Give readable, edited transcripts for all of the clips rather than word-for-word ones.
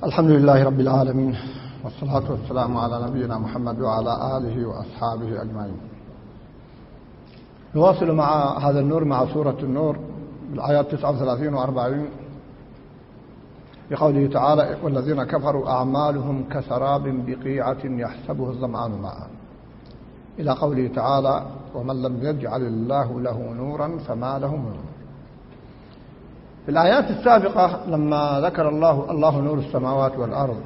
الحمد لله رب العالمين، والصلاة والسلام على نبينا محمد وعلى آله وأصحابه أجمعين. نواصل مع هذا النور مع سورة النور بالآيات 39 و40 بقوله تعالى: والذين كفروا أعمالهم كسراب بقيعة يحسبه الظمآن ماء، إلى قوله تعالى: ومن لم يجعل الله له نورا فما له من نور. في الآيات السابقة لما ذكر الله نور السماوات والأرض،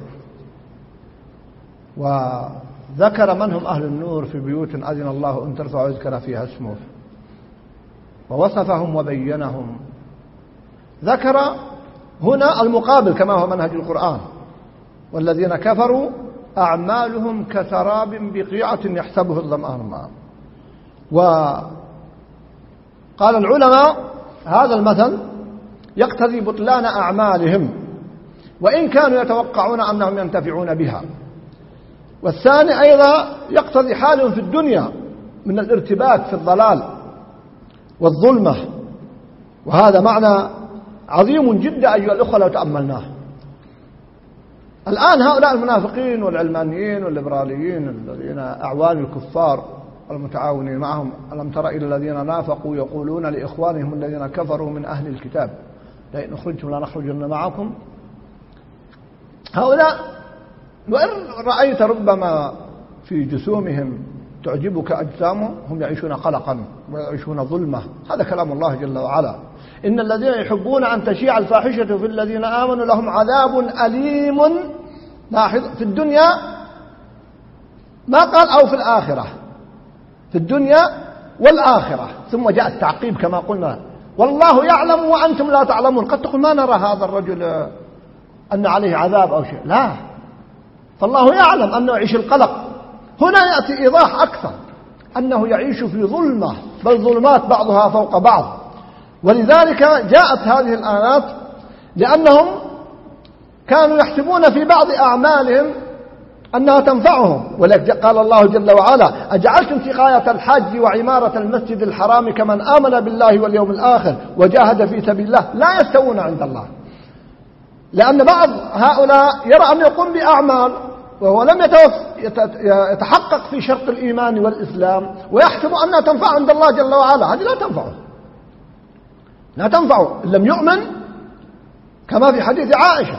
وذكر من هم أهل النور في بيوت أذن الله أن ترفع ويذكر فيها اسمه، ووصفهم وبينهم، ذكر هنا المقابل كما هو منهج القرآن: والذين كفروا أعمالهم كسراب بقيعة يحسبه الظمآن ماء. وقال العلماء هذا المثل يقتضي بطلان أعمالهم وإن كانوا يتوقعون أنهم ينتفعون بها، والثاني أيضا يقتضي حالهم في الدنيا من الارتباك في الضلال والظلمة، وهذا معنى عظيم جدا أيها الأخوة لو تأملناه. الآن هؤلاء المنافقين والعلمانيين والليبراليين الذين أعوان الكفار والمتعاونين معهم: ألم تر إلى الذين نافقوا يقولون لإخوانهم الذين كفروا من أهل الكتاب لئن أخرجتم لنخرجن معكم. هؤلاء وإن رأيت ربما في جسومهم تعجبك أجسامهم، هم يعيشون قلقا ويعيشون ظلمة. هذا كلام الله جل وعلا: إن الذين يحبون أن تشيع الفاحشة في الذين آمنوا لهم عذاب أليم. لاحظ، في الدنيا ما قال أو في الآخرة، في الدنيا والآخرة، ثم جاء التعقيب كما قلنا: والله يعلم وأنتم لا تعلمون. قد تقول ما نرى هذا الرجل أن عليه عذاب أو شيء، لا، فالله يعلم أنه يعيش القلق. هنا يأتي إيضاح أكثر أنه يعيش في ظلمة، بل ظلمات بعضها فوق بعض. ولذلك جاءت هذه الآيات لأنهم كانوا يحسبون في بعض أعمالهم أنها تنفعهم، ولذلك قال الله جل وعلا: أجعلتم سقاية الحاج وعمارة المسجد الحرام كمن آمن بالله واليوم الآخر وجاهد في سبيل الله لا يستوون عند الله. لأن بعض هؤلاء يرى أن يقوم بأعمال وهو لم يتحقق في شرط الإيمان والإسلام، ويحسب أنها تنفع عند الله جل وعلا. هذه لا تنفعه، لا تنفعه إن لم يؤمن، كما في حديث عائشة: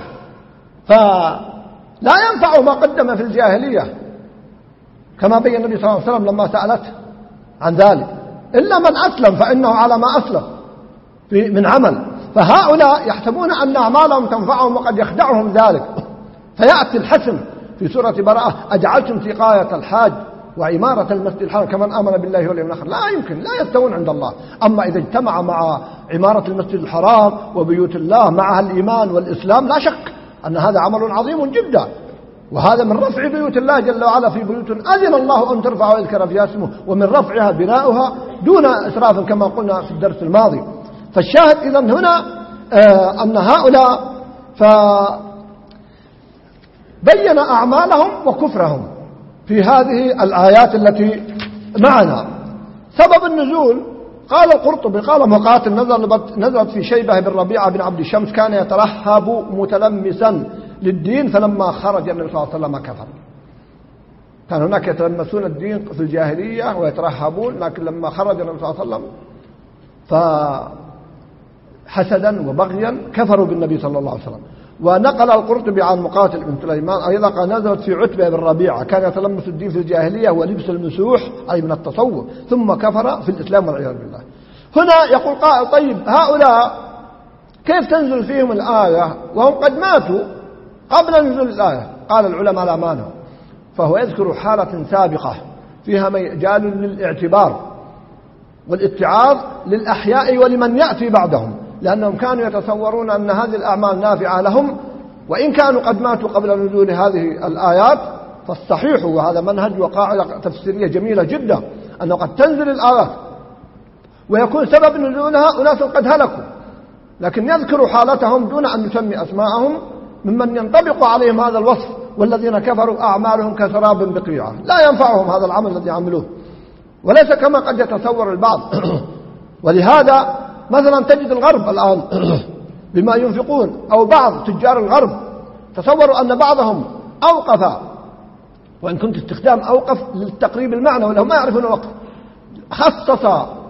فلا ينفع ما قدم في الجاهلية، كما بين النبي صلى الله عليه وسلم لما سألته عن ذلك: إلا من أسلم فإنه على ما أسلم من عمل. فهؤلاء يحسبون أن أعمالهم تنفعهم وقد يخدعهم ذلك. فيأتي الحسم في سورة براءة: أجعلتم سقاية الحاج وعمارة المسجد الحرام كمن آمن بالله واليوم الآخر. لا يمكن، لا يستوون عند الله. أما إذا اجتمع مع عمارة المسجد الحرام وبيوت الله معها الإيمان والإسلام، لا شك أن هذا عمل عظيم جدا، وهذا من رفع بيوت الله جل وعلا في بيوت أذن الله أن ترفع ويذكر فيها اسمه، ومن رفعها بناؤها دون إسراف كما قلنا في الدرس الماضي. فالشاهد إذن هنا أن هؤلاء بين أعمالهم وكفرهم في هذه الآيات التي معنا. سبب النزول قال القرطبي قال مقاتل نزلت في شيبة بن ربيعة بن عبد الشمس، كان يترهب متلمسا للدين، فلما خرج النبي صلى الله عليه وسلم كفر. كان هناك يتلمسون الدين في الجاهلية ويترهبون، لكن لما خرج النبي صلى الله عليه وسلم فحسدا وبغيا كفروا بالنبي صلى الله عليه وسلم. ونقل القرطبي عن مقاتل بن سليمان أيضا قال نزلت في عتبة بن ربيعة، كان يتلمس الدين في الجاهلية ولبس المسوح أي من التصوف، ثم كفر في الإسلام والعياذ بالله. هنا يقول قائل: طيب هؤلاء كيف تنزل فيهم الآية وهم قد ماتوا قبل نزول الآية؟ قال العلماء: لا مانع، فهو يذكر حالة سابقة فيها مجال للاعتبار والاتعاظ للأحياء ولمن يأتي بعدهم، لأنهم كانوا يتصورون أن هذه الأعمال نافعة لهم وإن كانوا قد ماتوا قبل نزول هذه الآيات. فالصحيح، وهذا منهج وقاعدة تفسيرية جميلة جدا، أنه قد تنزل الآيات ويكون سبب نزولها أناس قد هلكوا، لكن يذكر حالتهم دون أن يسمي أسماءهم ممن ينطبق عليهم هذا الوصف: والذين كفروا أعمالهم كسراب بقيعة. لا ينفعهم هذا العمل الذي عملوه، وليس كما قد يتصور البعض. ولهذا مثلا تجد الغرب الآن بما ينفقون، أو بعض تجار الغرب تصوروا أن بعضهم أوقف، وإن كنت استخدام أوقف للتقريب المعنى ولا ما يعرفون الوقف، خصص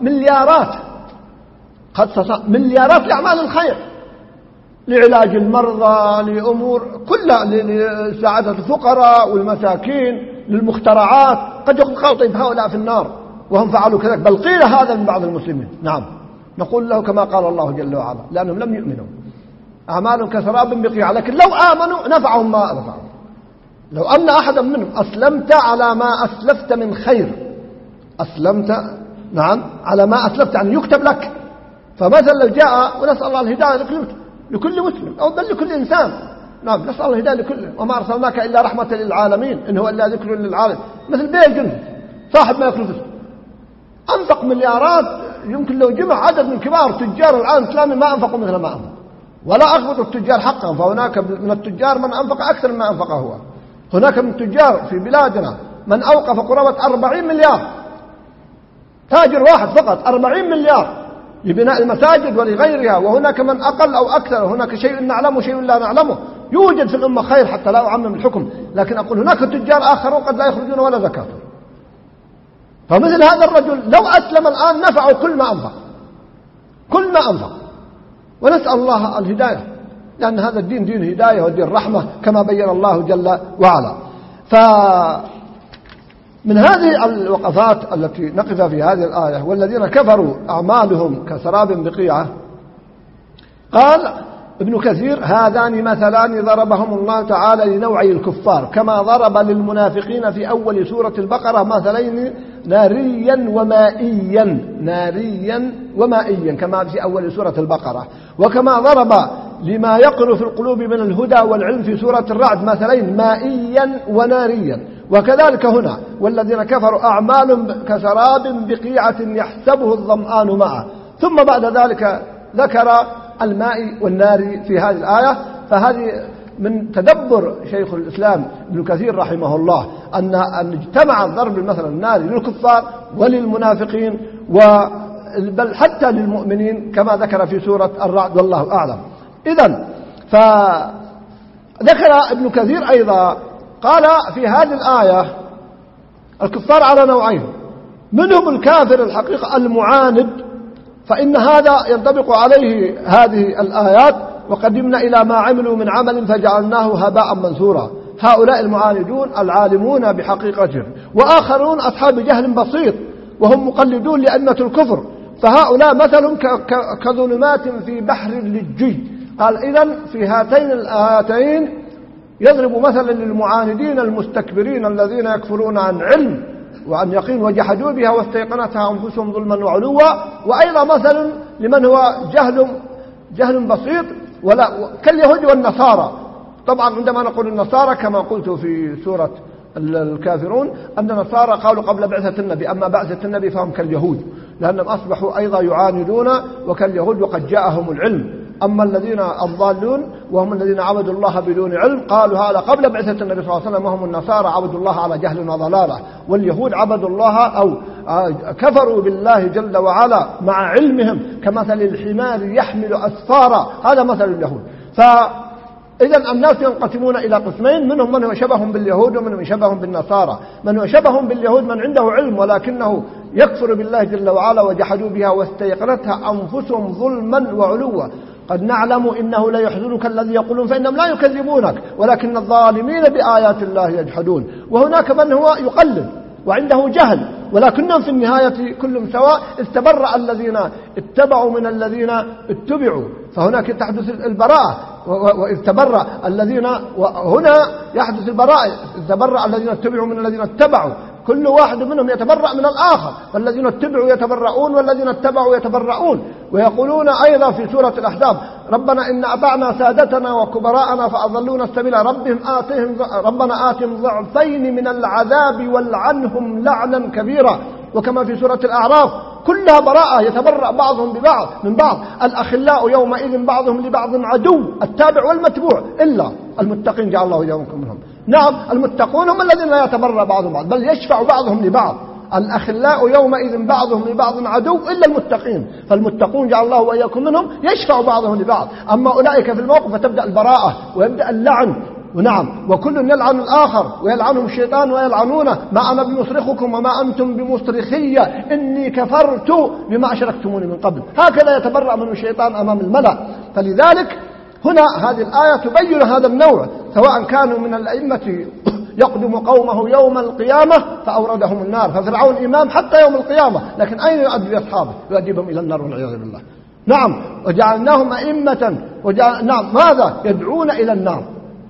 مليارات لأعمال الخير، لعلاج المرضى، لأمور كلها، لساعدة الفقراء والمساكين، للمخترعات. قد يقول طيب هؤلاء في النار وهم فعلوا كذلك، بل قيل هذا من بعض المسلمين. نعم، نقول له كما قال الله جل وعلا، لأنهم لم يؤمنوا. أعمالهم كسراب بقيعة، لكن لو آمنوا نفعهم ما نفعهم. لو أن أحدا منهم أسلمت على ما أسلفت من خير، أسلمت نعم على ما أسلفت يعني يكتب لك. فمثلا لو جاء، ونسأل الله الهداية لكل مسلم أو بل لكل إنسان، نعم نسأل الله الهداية لكل، وما أرسلناك إلا رحمة للعالمين إن هو إلا ذكر للعالم. مثل بيل جنس صاحب ما يكلفه، أنفق مليارات، يمكن لو جمع عدد من كبار تجار العالم الإسلامي ما أنفقوا مثل ما أنفق، ولا أخبطوا التجار حقا. فهناك من التجار من أنفق أكثر مما أنفقه هو. هناك من التجار في بلادنا من أوقف قرابة 40 مليار، تاجر واحد فقط 40 مليار لبناء المساجد ولغيرها. وهناك من أقل أو أكثر، هناك شيء نعلمه شيء لا نعلمه. يوجد في الأمة خير حتى لا أعمم الحكم، لكن أقول هناك تجار آخرون قد لا يخرجون ولا زكاة. فمثل هذا الرجل لو أسلم الآن نفعه كل ما أنفق. ونسأل الله الهداية، لأن هذا الدين دين هداية ودين رحمة كما بين الله جل وعلا. فمن هذه الوقفات التي نقف في هذه الآية، والذين كفروا أعمالهم كسراب بقيعة، قال ابن كثير: هذان مثلان ضربهم الله تعالى لنوعي الكفار، كما ضرب للمنافقين في أول سورة البقرة مثلين ناريا ومائيا كما في أول سورة البقرة، وكما ضرب لما يقر في القلوب من الهدى والعلم في سورة الرعد مثلين مائيا وناريا. وكذلك هنا: والذين كفروا أعمال كسراب بقيعة يحسبه الظمآن ماء. ثم بعد ذلك ذكر الماء والنار في هذه الآية. فهذه من تدبر شيخ الإسلام ابن كثير رحمه الله أن اجتمع ضرب المثل النار للكفار وللمنافقين بل حتى للمؤمنين كما ذكر في سورة الرعد، والله أعلم. إذن فذكر ابن كثير أيضا قال في هذه الآية الكفار على نوعين: منهم الكافر الحقيقة المعاند، فإن هذا ينطبق عليه هذه الآيات: وقدمنا إلى ما عملوا من عمل فجعلناه هباء منثورا. هؤلاء المعاندون العالمون بحقيقتهم، وآخرون أصحاب جهل بسيط وهم مقلدون لأئمة الكفر، فهؤلاء مثل كظلمات في بحر للجي. قال: إذن في هاتين الآيتين يضرب مثلا للمعاندين المستكبرين الذين يكفرون عن علم وعن يقين وجحدوا بها واستيقنتها أنفسهم ظلما وعلوا، وأيضا مثل لمن هو جهل بسيط كاليهود والنصارى. طبعا عندما نقول النصارى كما قلت في سورة الكافرون أن النصارى قالوا قبل بعثة النبي، أما بعثة النبي فهم كاليهود لأنهم أصبحوا أيضا يعاندون وكاليهود وقد جاءهم العلم. أما الذين الضالون وهم الذين عبدوا الله بدون علم قالوا هذا قبل بعثة النبي صلى الله عليه وسلم، وهم النصارى عبدوا الله على جهل وضلالة، واليهود عبدوا الله أو كفروا بالله جل وعلا مع علمهم كمثل الحمار يحمل أسفارا، هذا مثل اليهود. فإذا الناس ينقسمون إلى قسمين: منهم من هو شبه باليهود ومن شبه بالنصارى. من هو شبه باليهود من عنده علم ولكنه يكفر بالله جل وعلا وجحدوا بها واستيقنتها أنفسهم ظلما وعلوا. قد نعلم إنه لا يحزنك الذي يقولون فإنهم لا يكذبونك ولكن الظالمين بآيات الله يجحدون. وهناك من هو يقلد وعنده جهل ولكنهم في النهاية كلهم سواء. استبرأ الذين اتبعوا من الذين اتبعوا، فهناك تحدث البراءة. وإذ تبرأ الذين، وهنا يحدث البراءة، استبرأ الذين اتبعوا من الذين اتبعوا، كل واحد منهم يتبرأ من الآخر، فالذين اتبعوا يتبرؤون والذين اتبعوا يتبرؤون. ويقولون أيضا في سورة الأحزاب: ربنا إن أطعنا سادتنا وكبراءنا فأضلونا السبيل ربنا آتهم ضعفين من العذاب والعنهم لعنا كبيرا. وكما في سورة الأعراف كلها براءة، يتبرأ بعضهم ببعض من بعض. الأخلاء يومئذ بعضهم لبعض عدو، التابع والمتبوع، إلا المتقين جعل الله إياكم منهم. نعم، المتقون هم الذين لا يتبرأ بعضهم بعض بل يشفع بعضهم لبعض. الأخلاء يومئذ بعضهم لبعض عدو إلا المتقين، فالمتقون جعل الله وإياكم منهم يشفع بعضهم لبعض. أما أولئك في الموقف فتبدأ البراءة ويبدأ اللعن ونعم وكل يلعن الآخر ويلعنهم الشيطان ويلعنونه، ما أنا بمصرخكم وما أنتم بمصرخي إني كفرت بما أشركتموني من قبل. هكذا يتبرأ من الشيطان أمام الملأ. فلذلك هنا هذه الآية تبين هذا النوع، سواء كانوا من الأئمة يقدم قومه يوم القيامة فأوردهم النار، ففرعون إمام حتى يوم القيامة، لكن أين يؤدي أصحابه؟ يؤديهم إلى النار والعياذ بالله. نعم وجعلناهم أئمة نعم ماذا؟ يدعون إلى النار.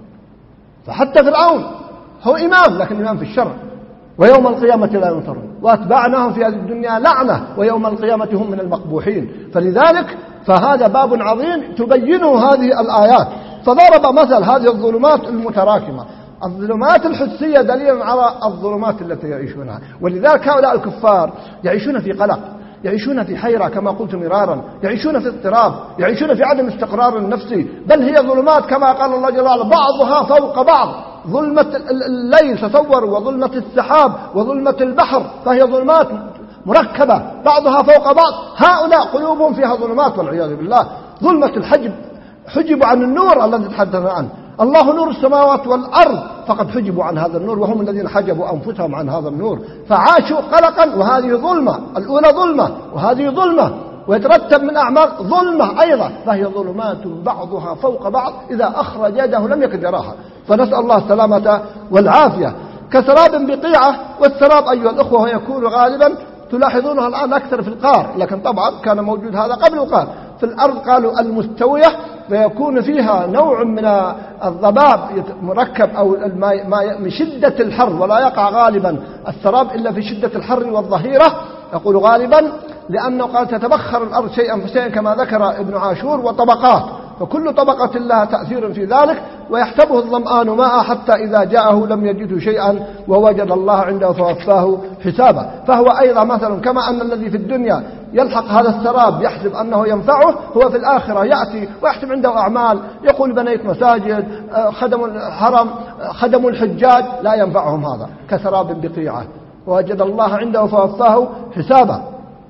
فحتى فرعون هو إمام لكن إمام في الشر، ويوم القيامة لا ينصرون، وأتبعناهم في هذه الدنيا لعنة ويوم القيامة هم من المقبوحين. فلذلك فهذا باب عظيم تبينه هذه الآيات. فضرب مثل هذه الظلمات المتراكمة، الظلمات الحسية دليل على الظلمات التي يعيشونها. ولذلك هؤلاء الكفار يعيشون في قلق، يعيشون في حيرة كما قلت مرارا، يعيشون في اضطراب، يعيشون في عدم استقرار نفسي، بل هي ظلمات كما قال الله جل وعلا بعضها فوق بعض. ظلمة الليل تصوروا، وظلمة السحاب، وظلمة البحر، فهي ظلمات مركبة بعضها فوق بعض. هؤلاء قلوبهم فيها ظلمات والعياذ بالله. ظلمة الحجب، حجبوا عن النور الذي تحدثنا عنه، الله نور السماوات والأرض، فقد حجبوا عن هذا النور، وهم الذين حجبوا أنفسهم عن هذا النور، فعاشوا قلقا. وهذه ظلمة، الأولى ظلمة وهذه ظلمة، ويترتب من أعمال ظلمة أيضا، فهي ظلمات بعضها فوق بعض، إذا أخرج يده لم يكد يراها. فنسأل الله السلامة والعافية. كسراب بقيعة، والسراب أيها الأخوة يكون غالبا تلاحظونها الآن أكثر في القار، لكن طبعا كان موجود هذا قبل القار. في الأرض قالوا المستوية، فيكون فيها نوع من الضباب مركب أو من شدة الحر، ولا يقع غالبا السراب إلا في شدة الحر والظهيرة، يقول غالبا لأنه قال تتبخر الأرض شيئا فشيئا كما ذكر ابن عاشور، وطبقات، فكل طبقة لها تأثير في ذلك. ويحسبه الظمآن ماء حتى إذا جاءه لم يجده شيئا ووجد الله عنده فوفاه حسابه. فهو أيضا مثلا كما أن الذي في الدنيا يلحق هذا السراب يحسب أنه ينفعه، هو في الآخرة يأتي ويحسب عنده أعمال، يقول بنيت مساجد، خدموا الحرم، خدموا الحجاج، لا ينفعهم هذا. كسراب بقيعة ووجد الله عنده فوفاه حسابه.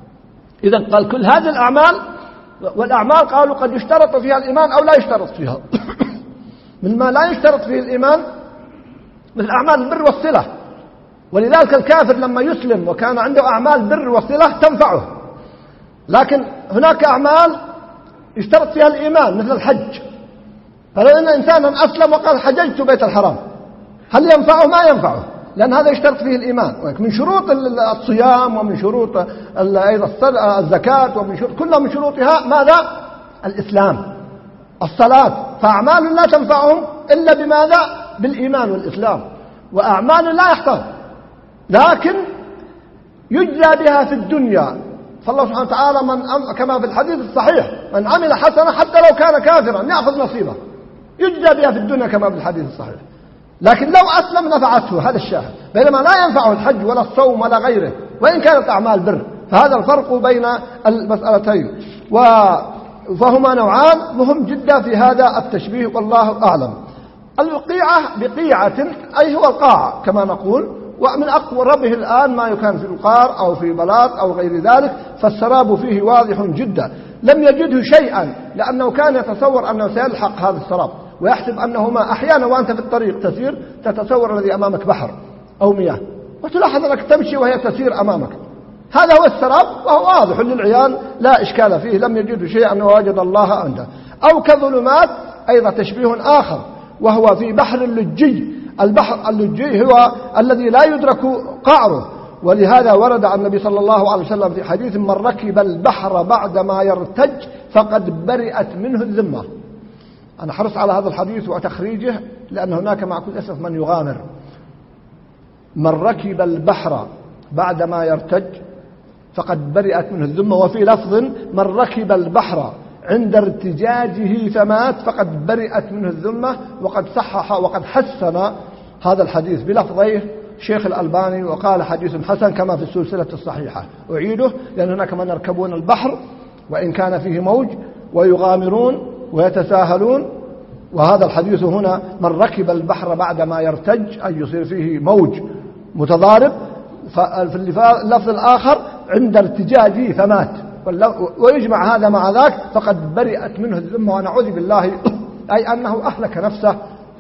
إذن قال كل هذه الأعمال، والأعمال قالوا قد يشترط فيها الإيمان أو لا يشترط فيها. من ما لا يشترط فيه الإيمان مثل أعمال البر والصلة، ولذلك الكافر لما يسلم وكان عنده أعمال بر وصلة تنفعه، لكن هناك أعمال يشترط فيها الإيمان مثل الحج. فلو أن إنسانا أسلم وقال حججت بيت الحرام، هل ينفعه؟ ما ينفعه، لأن هذا يشترط فيه الإيمان. من شروط الصيام ومن شروط أيضا الزكاة، ومن شروط كلها من شروطها ماذا؟ الإسلام، الصلاة. فأعمال لا تنفعهم إلا بماذا؟ بالإيمان والإسلام. وأعمال لا يحتاج، لكن يجزى بها في الدنيا. فالله سبحانه وتعالى كما في الحديث الصحيح من عمل حسنة حتى لو كان كافرا يأخذ نصيبه، يجزى بها في الدنيا كما في الحديث الصحيح. لكن لو أسلم نفعته، هذا الشاهد، بينما لا ينفعه الحج ولا الصوم ولا غيره وإن كانت أعمال بر. فهذا الفرق بين المسألتين، فهما نوعان مهم جدا في هذا التشبيه، والله أعلم. القيعة بقيعة أي هو القاع كما نقول، ومن أقربه الآن ما يكون في القار أو في بلاط أو غير ذلك، فالسراب فيه واضح جدا. لم يجده شيئا، لأنه كان يتصور أنه سيلحق هذا السراب ويحسب أنه ما. أحيانا وأنت في الطريق تسير تتصور الذي أمامك بحر أو مياه، وتلاحظ أنك تمشي وهي تسير أمامك، هذا هو السراب وهو واضح للعيان لا إشكال فيه، لم يجد شيئا ووجد الله عنده. أو كظلمات أيضا تشبيه آخر، وهو في بحر اللجي. البحر اللجي هو الذي لا يدرك قعره، ولهذا ورد عن النبي صلى الله عليه وسلم في حديث من ركب البحر بعدما يرتج فقد برئت منه الذمة. أنا حرص على هذا الحديث وتخريجه، لأن هناك مع كل أسف من يغامر. من ركب البحر بعدما يرتج فقد برئت منه الذمة. وفي لفظ من ركب البحر عند ارتجاجه فمات فقد برئت منه الذمة. وقد صحح وقد حسن هذا الحديث بلفظيه شيخ الألباني، وقال حديث حسن كما في السلسلة الصحيحة. أعيده لأن هناك من يركبون البحر وإن كان فيه موج ويغامرون ويتساهلون، وهذا الحديث هنا من ركب البحر بعدما يرتج أي يصير فيه موج متضارب. في اللفظ الآخر عند ارتجاجه فمات، ويجمع هذا مع ذاك فقد برئت منه الذمة ونعوذ بالله، أي أنه أهلك نفسه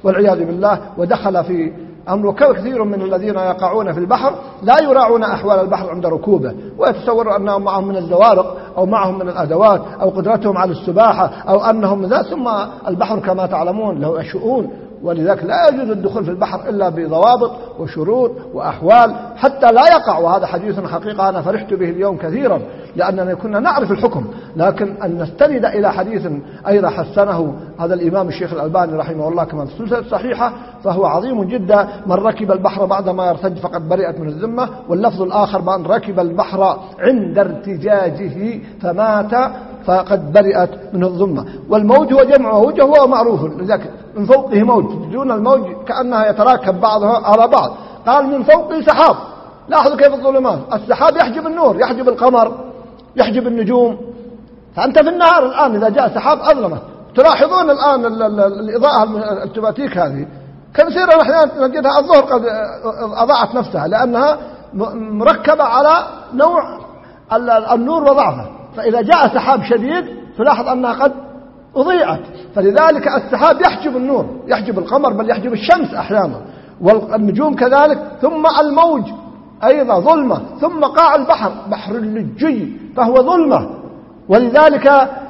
والعياذ بالله. ودخل في أمر كثير من الذين يقعون في البحر لا يراعون أحوال البحر عند ركوبه، ويتصوروا أنهم معهم من الزوارق أو معهم من الأدوات أو قدرتهم على السباحة أو أنهم ذا، ثم البحر كما تعلمون له شؤون، ولذلك لا يجوز الدخول في البحر إلا بضوابط وشروط وأحوال حتى لا يقع. وهذا حديث حقيقة أنا فرحت به اليوم كثيرا لأننا كنا نعرف الحكم، لكن أن نستند إلى حديث أيضا حسنه هذا الإمام الشيخ الألباني رحمه الله كما في السلسلة الصحيحة، فهو عظيم جدا. من ركب البحر بعدما يرتج فقد برئت من الذمة. واللفظ الآخر من ركب البحر عند ارتجاجه فمات فقد برئت من الذمة. والموج هو جمع موج وهو معروف، لذلك من فوقه موج، دون الموج كأنها يتراكب بعضها على بعض. قال من فوقه سحاب. لاحظوا كيف الظلمات، السحاب يحجب النور، يحجب القمر، يحجب النجوم. فأنت في النهار الآن إذا جاء سحاب أظلمه. تلاحظون الآن الإضاءة التباتيك هذه كثيرا أحيانا نجدها الظهر قد أضاعت نفسها لأنها مركبة على نوع النور وضعفه، فإذا جاء سحاب شديد تلاحظ أنها قد أضيعت. فلذلك السحاب يحجب النور، يحجب القمر، بل يحجب الشمس أحيانا، والنجوم كذلك. ثم الموج أيضا ظلمة، ثم قاع البحر بحر اللجي فهو ظلمة. ولذلك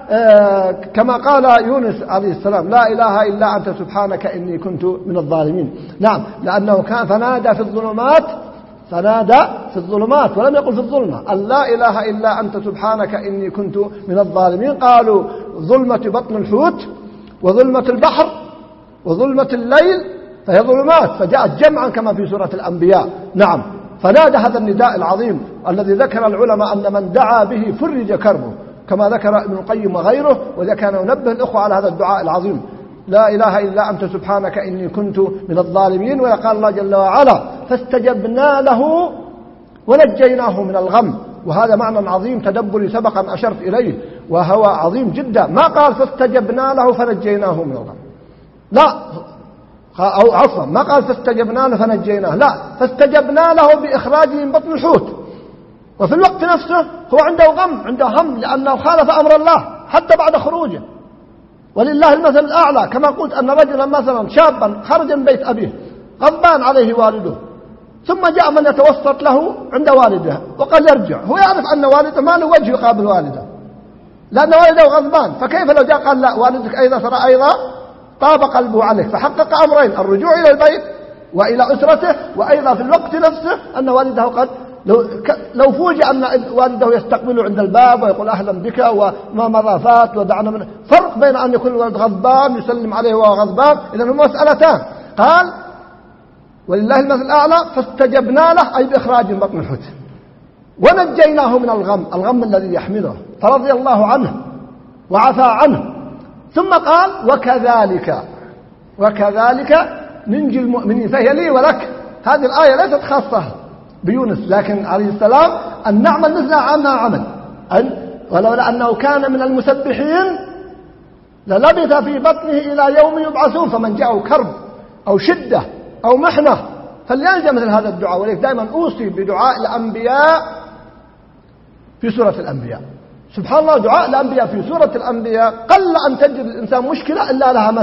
كما قال يونس عليه السلام لا إله إلا أنت سبحانك إني كنت من الظالمين. نعم، لأنه كان فنادى في الظلمات، فنادى في الظلمات ولم يقل في الظلمة، أن لا إله إلا أنت سبحانك إني كنت من الظالمين. قالوا ظلمة بطن الحوت وظلمة البحر وظلمة الليل فهي ظلمات، فجاءت جمعا كما في سورة الأنبياء. نعم، فنادى هذا النداء العظيم الذي ذكر العلماء أن من دعا به فرج كربه كما ذكر ابن القيم وغيره، وذا كان ينبه الأخوة على هذا الدعاء العظيم لا إله إلا أنت سبحانك إني كنت من الظالمين. وقال الله جل وعلا فاستجبنا له ونجيناه من الغم، وهذا معنى عظيم تدبري سبقا أشرت إليه وهو عظيم جدا. ما قال فاستجبنا له فنجيناه من الغم، لا، أو عفوا ما قال فاستجبنا له فنجيناه، لا، فاستجبنا له بإخراجه من بطن الحوت، وفي الوقت نفسه هو عنده غم، عنده هم لأنه خالف أمر الله حتى بعد خروجه. ولله المثل الأعلى، كما قلت أن رجلا مثلا شابا خرج من بيت أبيه غضبان عليه والده، ثم جاء من يتوسط له عند والده وقال يرجع، هو يعرف أن والده ما له وجه يقابل والده لأن والده غضبان، فكيف لو جاء قال لا والدك أيضا ترى أيضا طاب قلبه عليك، فحقق أمرين: الرجوع إلى البيت وإلى أسرته، وأيضا في الوقت نفسه أن والده قد لو فوجئ أن والده يستقبله عند الباب ويقول أهلا بك وما مضى فات ودعنا منه، فرق بين أن يكون الولد غضبان يسلم عليه وهو غضبان، إذن هما مسألتان. قال ولله المثل الأعلى فاستجبنا له أي بإخراج من بطن الحوت ونجيناه من الغم الذي يحمله، فرضي الله عنه وعفى عنه. ثم قال وكذلك ننجي المؤمنين، فهي لي ولك. هذه الآية ليست خاصة بيونس، لكن عليه السلام أن نعمل مثل عنها عمل، ولولا أنه كان من المسبحين للبث في بطنه إلى يوم يبعثون. فمن جاءه كرب أو شدة أو محنة فليلجأ مثل هذا الدعاء. ولذلك دائما أوصي بدعاء الأنبياء في سورة الأنبياء. سبحان الله، دعاء الأنبياء في سورة الأنبياء قل أن تجد الإنسان مشكلة إلا لها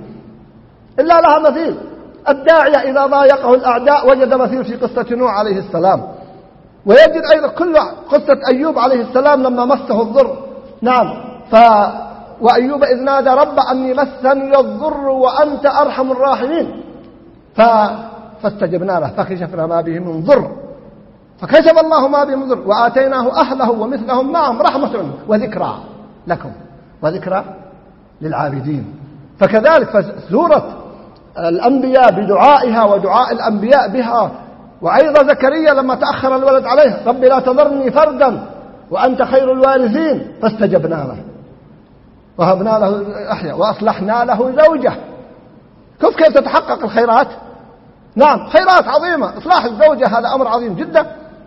مثيل. الداعية إذا ضايقه الأعداء وجد مثيل في قصة نوح عليه السلام، ويجد أيضا كل قصة أيوب عليه السلام لما مسه الضر. نعم، وأيوب إذ نادى رب أني مسني الضر وأنت أرحم الراحمين فاستجبنا له فكشفنا ما به من ضر، فكشف الله ما به من ضر وآتيناه أهله ومثلهم معهم رحمة وذكرى لكم وذكرى للعابدين. فكذلك سورة الأنبياء بدعائها ودعاء الأنبياء بها. وأيضا زكريا لما تأخر الولد عليه رب لا تذرني فردا وأنت خير الوارثين فاستجبنا له وهبنا له أحيا وأصلحنا له زوجه. كيف تتحقق الخيرات؟ نعم، خيرات عظيمة. إصلاح الزوجة هذا أمر عظيم جدا،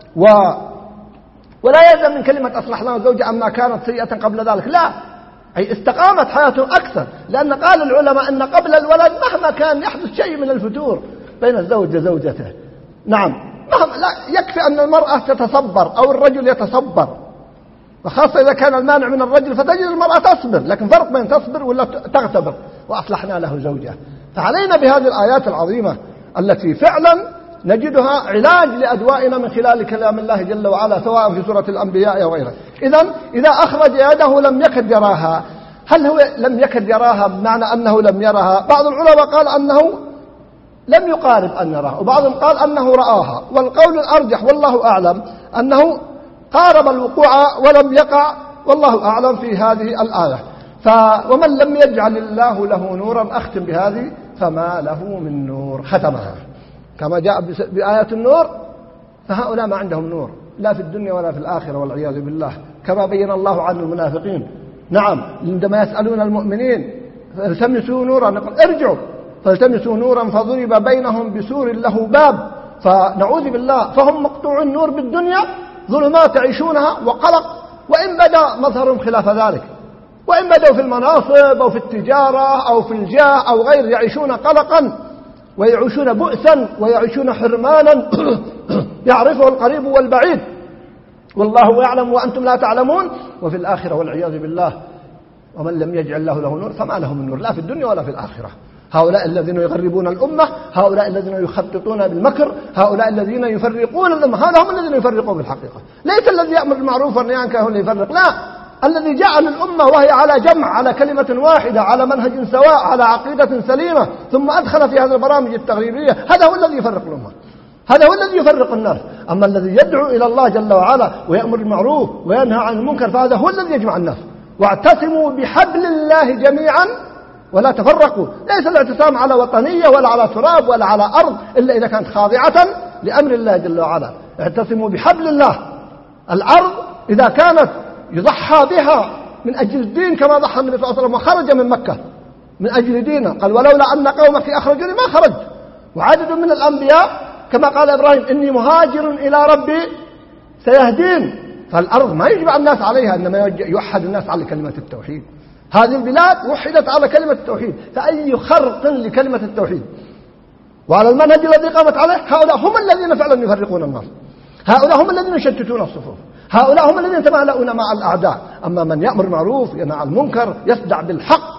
ولا يلزم من كلمة أصلحنا الزوجة أنها كانت سيئة قبل ذلك، لا، أي استقامت حياته أكثر، لأن قال العلماء أن قبل الولد مهما كان يحدث شيء من الفتور بين الزوج وزوجته. نعم، لا يكفي أن المرأة تتصبر أو الرجل يتصبر، وخاصة إذا كان المانع من الرجل فتجد المرأة تصبر، لكن فرق بين تصبر ولا تغتبر. وأصلحنا له زوجه، فعلينا بهذه الآيات العظيمة التي فعلا نجدها علاج لأدوائنا من خلال كلام الله جل وعلا، سواء في سورة الأنبياء أو غيرها. إذا أخرج يده لم يكد يراها، هل هو لم يكد يراها بمعنى أنه لم يرها؟ بعض العلماء قال أنه لم يقارب أن يراها، وبعضهم قال أنه رآها، والقول الأرجح والله أعلم أنه قارب الوقوع ولم يقع، والله أعلم في هذه الآية. ومن لم يجعل الله له نورا، أختم بهذه، فما له من نور، ختمها كما جاء بآيات النور. فهؤلاء ما عندهم نور لا في الدنيا ولا في الآخرة والعياذ بالله، كما بين الله عن المنافقين. نعم، عندما يسألون المؤمنين فالتمسوا نورا، نقول ارجعوا فالتمسوا نورا فضرب بينهم بسور له باب، فنعوذ بالله، فهم مقطوع النور بالدنيا، ظلمات يعيشونها وقلق، وإن بدا مظهرهم خلاف ذلك، وإن بدوا في المناصب أو في التجارة أو في الجاه أو غير، يعيشون قلقا ويعيشون بؤسا ويعيشون حرمانا يعرفه القريب والبعيد، والله يعلم وأنتم لا تعلمون. وفي الآخرة والعياذ بالله، ومن لم يجعل له نور فما له من نور، لا في الدنيا ولا في الآخرة. هؤلاء الذين يغربون الأمة، هؤلاء الذين يخططون بالمكر، هؤلاء الذين يفرقون الأمة، هؤلاء هم الذين يفرقون بالحقيقة. ليس الذي يأمر بالمعروف والنهي عن المنكر هو اللي يفرق، لا، الذي جعل الأمة وهي على جمع، على كلمة واحدة، على منهج سواء، على عقيدة سليمة، ثم أدخل في هذه البرامج التغريبية، هذا هو الذي يفرق الأمة، هذا هو الذي يفرق الناس. أما الذي يدعو إلى الله جل وعلا ويأمر بالمعروف وينهى عن المنكر فهذا هو الذي يجمع الناس. واعتصموا بحبل الله جميعا ولا تفرقوا. ليس الاعتصام على وطنية ولا على تراب ولا على أرض إلا إذا كانت خاضعة لأمر الله جل وعلا. اعتصموا بحبل الله. الأرض إذا كانت يضحى بها من أجل الدين كما ضحى النبي صلى الله عليه وسلم وخرج من مكة من أجل دينه، قال ولولا أن قومك أخرجوني ما خرج. وعدد من الأنبياء كما قال إبراهيم إني مهاجر إلى ربي سيهدين. فالأرض ما يجمع الناس عليها، إنما يوحد الناس على كلمة التوحيد. هذه البلاد وحدت على كلمة التوحيد، فأي خرق لكلمة التوحيد وعلى المنهج الذي قامت عليه، هؤلاء هم الذين فعلا يفرقون الناس، هؤلاء هم الذين يشتتون الصفوف، هؤلاء هم الذين يتمالؤون مع الأعداء. أما من يأمر بالمعروف ينهى عن المنكر يصدع بالحق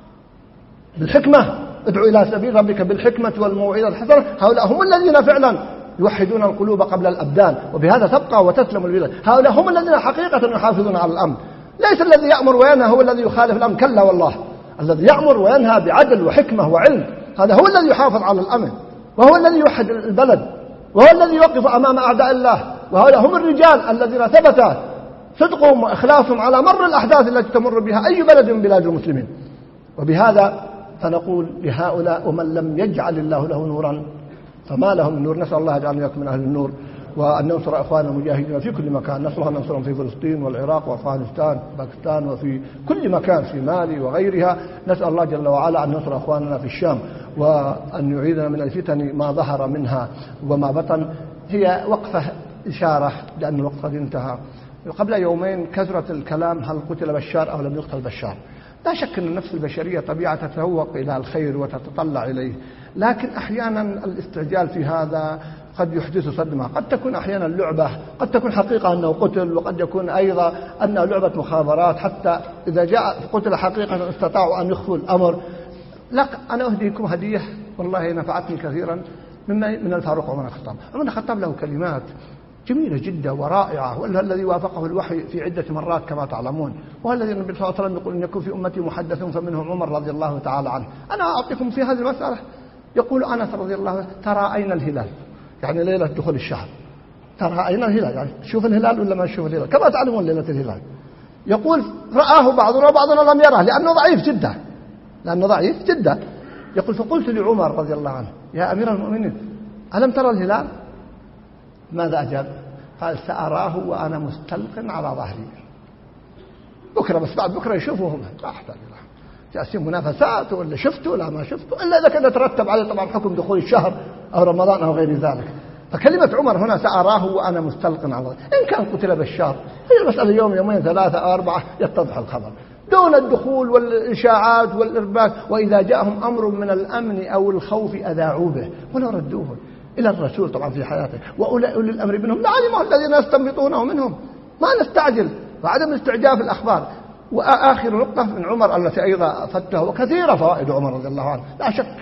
بالحكمة، ادعو إلى سبيل ربك بالحكمة والموعظة الحسنة، هؤلاء هم الذين فعلا يوحدون القلوب قبل الأبدان، وبهذا تبقى وتسلم البلاد. هؤلاء هم الذين حقيقة يحافظون على الأمن. ليس الذي يأمر وينهى هو الذي يخالف الأمن، كلا والله، الذي يأمر وينهى بعدل وحكمة وعلم هذا هو الذي يحافظ على الأمن، وهو الذي يوحد البلد، وهو الذي يوقف أمام أعداء الله. وهؤلاء هم الرجال الذين ثبت صدقهم وإخلاصهم على مر الأحداث التي تمر بها أي بلد من بلاد المسلمين. وبهذا فنقول لهؤلاء ومن لم يجعل الله له نورا فما له من نور. نسأل الله يجعلنا وإياكم من أهل النور، وأن ننصر أخواننا المجاهدين في كل مكان. نسأل الله أن ننصرهم في فلسطين والعراق وأفغانستان وباكستان وفي كل مكان في مالي وغيرها. نسأل الله جل وعلا أن ننصر أخواننا في الشام، وأن يعيذنا من الفتن ما ظهر منها وما بطن. هي وقفة إشارة لأن الوقت قد انتهى. قبل يومين كثرة الكلام هل قتل بشار أو لم يقتل بشار. لا شك أن النفس البشرية طبيعة تتذوق إلى الخير وتتطلع إليه، لكن أحيانا الاستعجال في هذا قد يحدث صدمة. قد تكون أحيانا اللعبة، قد تكون حقيقة أنه قتل، وقد يكون أيضا أنها لعبة مخابرات. حتى إذا جاء قتل حقيقة استطاعوا أن يخفوا الأمر. لك أنا أهديكم هدية والله نفعتني كثيرا من الفاروق عمر الخطاب. عمر الخطاب له كلمات جميلة جدا ورائعة، وهو الذي وافقه الوحي في عدة مرات كما تعلمون، وهو الذي النبي صلى الله عليه وسلم يقول إن يكون في أمتي محدث فمنهم عمر رضي الله تعالى عنه. أنا أعطيكم في هذه المسألة. يقول أنس رضي الله عنه ترى أين الهلال، يعني ليلة دخول الشهر، ترى أين الهلال، يعني شوف الهلال ولا ما شوف الهلال، كما تعلمون ليلة الهلال. يقول رآه بعضنا وبعضنا لم يره لأنه ضعيف جدا، يقول فقلت لعمر رضي الله عنه يا أمير المؤمنين ألم ترى الهلال؟ ماذا أجاب؟ قال سأراه وأنا مستلق على ظهري. بكرة بس بعد بكرة يشوفوهم، لا أحتاج له تأسيم منافسات ولا شفته ولا ما شفته، إلا إذا كان يترتب عليه طبعا حكم دخول الشهر أو رمضان أو غير ذلك. فكلمة عمر هنا سأراه وأنا مستلق على ظهري. إن كان قتل بشار هي المسألة يوم يومين ثلاثة أو أربعة يتضح الخبر دون الدخول والإشاعات والإرباك. وإذا جاءهم أمر من الأمن أو الخوف أذاعوا به ولو ردوه إلى الرسول طبعا في حياته وأولئك أولي الأمر منهم لعلمه الذين يستنبطونه منهم. ما نستعجل وعدم استعجال في الأخبار. وآخر نقطة من عمر التي أيضا أفدتها وكثيرة فوائد عمر رضي الله عنه. لا شك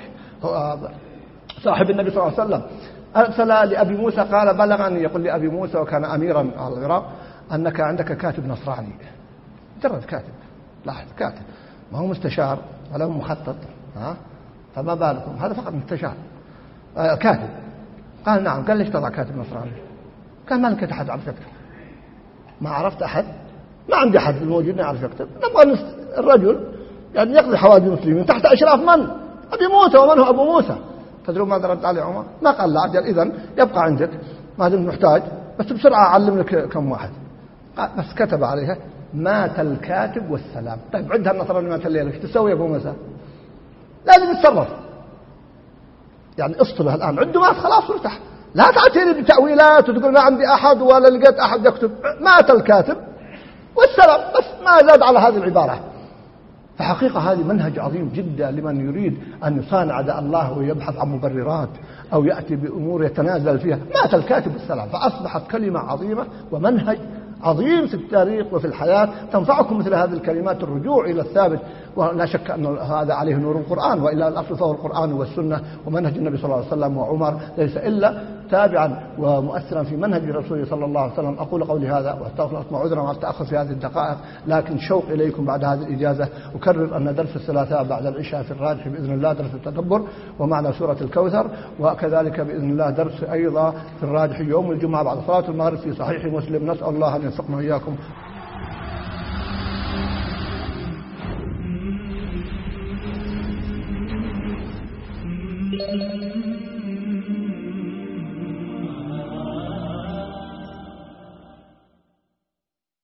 صاحب النبي صلى الله عليه وسلم أرسل لأبي موسى قال بلغني يقول لأبي موسى وكان أميرا على العراق أنك عندك كاتب نصراني. مجرد كاتب، لاحظ كاتب ما هو مستشار ولا هو مخطط، فما بالكم هذا فقط مستشار كاتب. قال نعم. قال ليش تضع كاتب نصراني؟ قال ما لك أحد يعرف يكتب. ما عرفت أحد، ما عندي أحد الموجود يعرف يكتب، نبغى الرجل يعني يقضي حوادث المسلمين تحت إشراف من؟ أبي موسى. ومن هو أبو موسى؟ تدرون ماذا رد عليه عمر؟ ما قال لا عجل، إذن يبقى عندك ما دمت محتاج، بس بسرعة أعلم لك كم واحد. بس كتب عليها مات الكاتب والسلام. طيب عندها النصراني مات الليلة، ايش تسوي يا أبو موسى؟ لازم يتصرف. يعني اصطبه الآن، عنده مات خلاص ارتاح، لا تعتني بتأويلات وتقول ما عندي أحد ولا لقيت أحد يكتب. مات الكاتب والسلام، بس ما زاد على هذه العبارة. فحقيقة هذه منهج عظيم جدا لمن يريد أن يصانع أعداء الله ويبحث عن مبررات أو يأتي بأمور يتنازل فيها. مات الكاتب والسلام، فأصبحت كلمة عظيمة ومنهج عظيم في التاريخ وفي الحياة. تنفعكم مثل هذه الكلمات الرجوع إلى الثابت، ولا شك أن هذا عليه نور القرآن، وإلا الأصل فهو القرآن والسنة ومنهج النبي صلى الله عليه وسلم. وعمر ليس إلا تابعا ومؤثرا في منهج رسوله صلى الله عليه وسلم. أقول قولي هذا واستغفر الله عذرا مع التأخر في هذه الدقائق، لكن شوق إليكم بعد هذه الإجازة. أكرر أن درس الثلاثاء بعد العشاء في الراجح بإذن الله درس التدبر ومعنى سورة الكوثر، وكذلك بإذن الله درس أيضا في الراجح يوم الجمعة بعد صلاة المغرب في صحيح مسلم. نسأل الله أن يوفقنا وإياكم